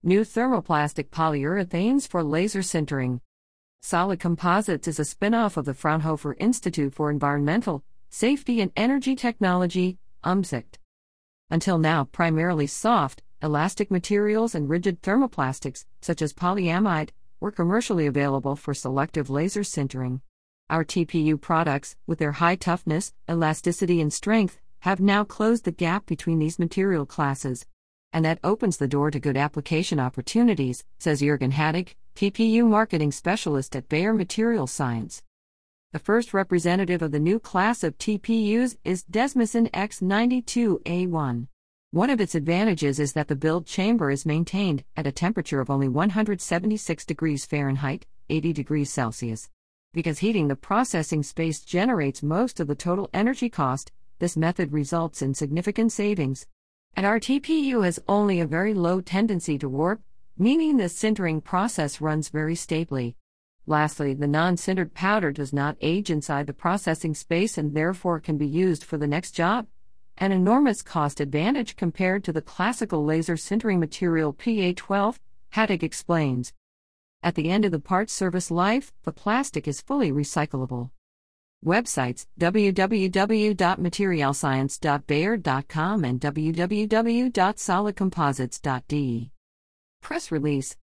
New thermoplastic polyurethanes for laser sintering. Solid Composites is a spin-off of the Fraunhofer Institute for Environmental, Safety and Energy Technology, UMSICT. Until now, primarily soft, elastic materials and rigid thermoplastics, such as polyamide, were commercially available for selective laser sintering. Our TPU products, with their high toughness, elasticity and strength, have now closed the gap between these material classes. And that opens the door to good application opportunities, says Jürgen Hattig, TPU marketing specialist at Bayer Materials Science. The first representative of the new class of TPUs is Desmosyn X92A1. One of its advantages is that the build chamber is maintained at a temperature of only 176 degrees Fahrenheit, 80 degrees Celsius. Because heating the processing space generates most of the total energy cost, this method results in significant savings. And our TPU has only a very low tendency to warp, meaning the sintering process runs very stably. Lastly, the non-sintered powder does not age inside the processing space and therefore can be used for the next job. An enormous cost advantage compared to the classical laser sintering material PA12, Hattig explains. At the end of the part's service life, the plastic is fully recyclable. Websites: www.materialscience.bayer.com and www.solidcomposites.de. Press release.